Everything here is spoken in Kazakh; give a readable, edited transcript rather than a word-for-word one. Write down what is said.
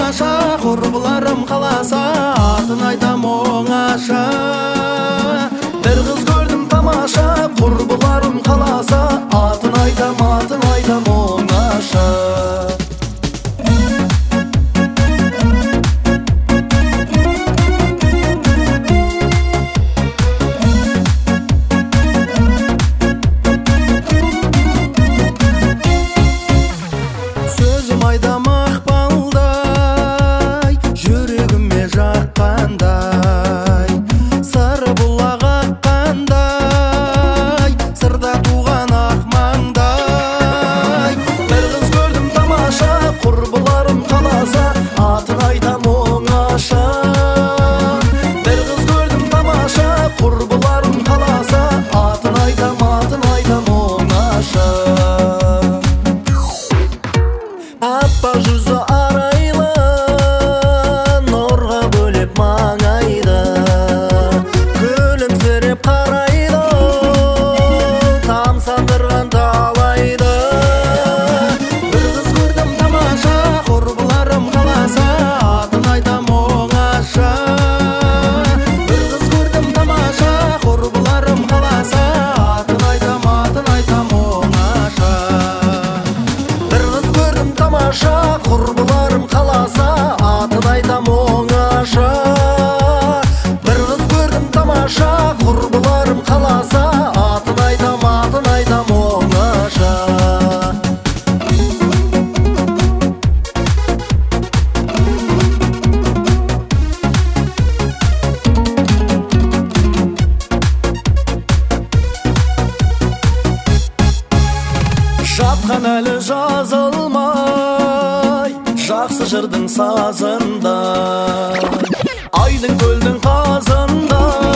тамаша, құрбыларым қаласа атын айтам оңаша. Бір қыз көрдім тамаша, құрбыларым қаласа атын айтам оңаша. Сөзім айдам ақпалдай, жүрегіме жаққандай, сары бұлақ аққандай, сырда туған ақ маңдай. Бір қыз көрдім тамаша, құрбыларым қаласа атын айтам оңаша. Бір қыз көрдім тамаша, құрбыларым қаласа атын айтам оңаша. Аппақ жүзі арайлы, нұрға бөлеп маңайды, күлімсіреп қарайды, тамсандырған талайды. Бір қыз көрдім тамаша, құрбыларым қаласа атын айтам оңаша. Бір қыз көрдім тамаша, құрбыларым қаласа атын айтам оңаша. Бір қыз көрдім тамаша, құрбыларым қаласа атын айтам оңаша. Бір қыз көрдім тамаша, құрбыларым қаласа атын айтам оңаша. Жатқан әлі жазылмай, жақсы жырдың сазында, айдың көлдің қазында.